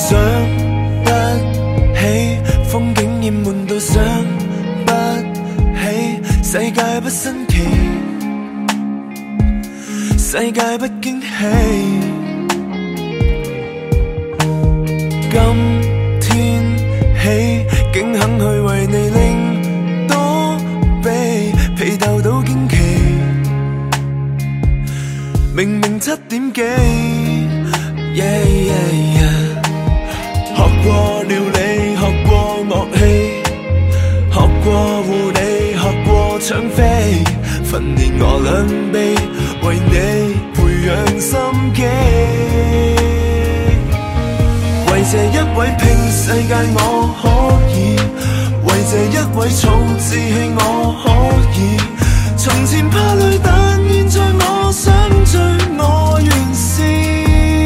想不起，風景厭悶到想不起，世界不新奇，世界不驚喜。今天起，竟肯去為你拎多臂，被逗到驚奇。明明7點幾。學過料理，學過樂器，學過護理，學過搶飛，訓練我兩臂，為你培養心機。為這一位拼世界我可以，為這一位儲志氣我可以。從前怕累，但現在我想追，我願試。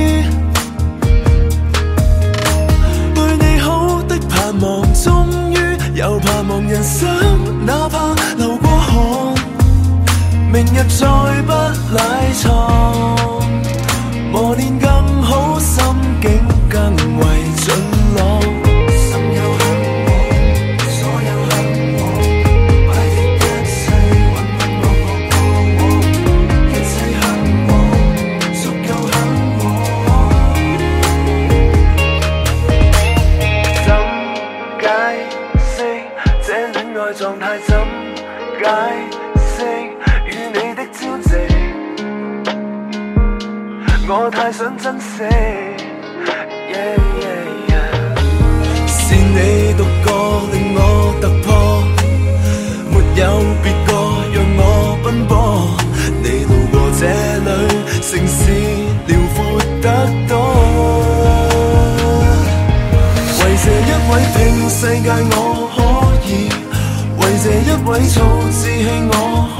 盼望終於有盼望，人生哪怕流過汗，明日再不賴床，磨練更好，心境更為俊朗。心有向往，所有向往，擺脫一切渾渾噩噩過往，一切向往，足夠向往。狀態怎解釋與你的交集？我太想珍惜，是你獨個令我突破，沒有別個讓我奔波。你路過這裏城市，遼闊得多。為這一位拼世界我可以，為這一位儲志氣我